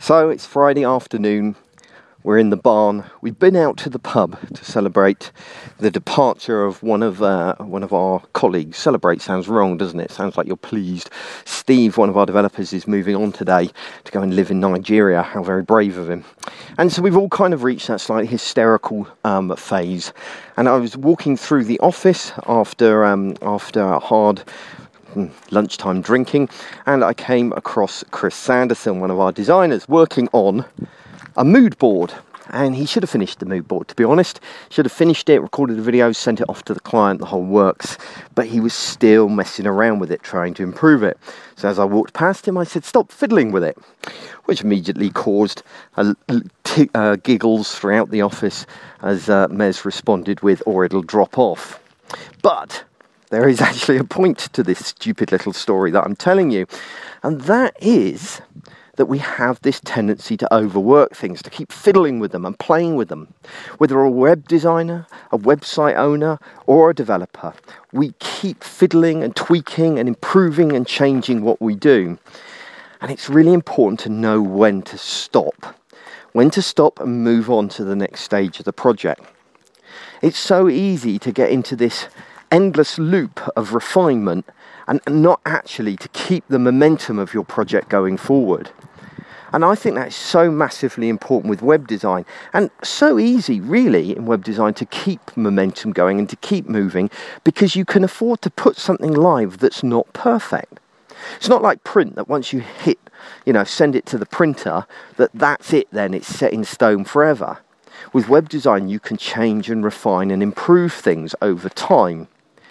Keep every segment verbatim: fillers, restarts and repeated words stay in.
So it's Friday afternoon, we're in the barn. We've been out to the pub to celebrate the departure of one of uh, one of our colleagues. Celebrate sounds wrong, doesn't it? Sounds like you're pleased. Steve, one of our developers, is moving on today to go and live in Nigeria. How very brave of him. And so we've all kind of reached that slightly hysterical um, phase. And I was walking through the office after um, after a hard lunchtime drinking, and I came across Chris Sanderson, one of our designers, working on a mood board. And he should have finished the mood board, to be honest. Should have finished it, recorded the video, sent it off to the client, the whole works. But he was still messing around with it, trying to improve it. So as I walked past him, I said, "Stop fiddling with it," which immediately caused a, t- uh, giggles throughout the office as uh, Mez responded with, "Or it'll drop off." But there is actually a point to this stupid little story that I'm telling you. And that is that we have this tendency to overwork things, to keep fiddling with them and playing with them. Whether a web designer, a website owner, or a developer, we keep fiddling and tweaking and improving and changing what we do. And it's really important to know when to stop. When to stop and move on to the next stage of the project. It's so easy to get into this endless loop of refinement and not actually to keep the momentum of your project going forward. And I think that's so massively important with web design, and so easy really in web design to keep momentum going and to keep moving, because you can afford to put something live that's not perfect. It's not like print, that once you hit, you know, send it to the printer, that that's it then, it's set in stone forever. With web design you can change and refine and improve things over time.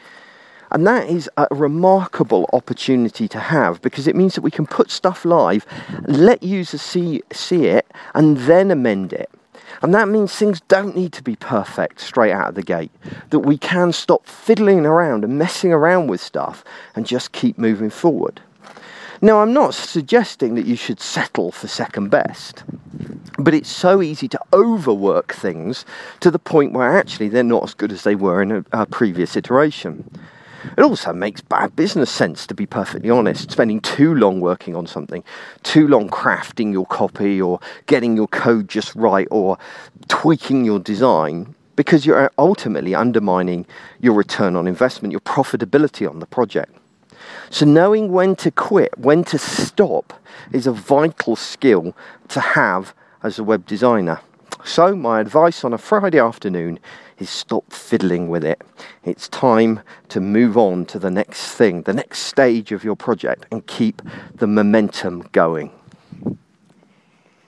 And that is a remarkable opportunity to have, because it means that we can put stuff live, let users see see it, and then amend it. And that means things don't need to be perfect straight out of the gate. That we can stop fiddling around and messing around with stuff and just keep moving forward. Now, I'm not suggesting that you should settle for second best, but it's so easy to overwork things to the point where actually they're not as good as they were in a, a previous iteration. It also makes bad business sense, to be perfectly honest, spending too long working on something, too long crafting your copy or getting your code just right or tweaking your design, because you're ultimately undermining your return on investment, your profitability on the project. So knowing when to quit, when to stop, is a vital skill to have as a web designer. So my advice on a Friday afternoon is stop fiddling with it. It's time to move on to the next thing, the next stage of your project, and keep the momentum going.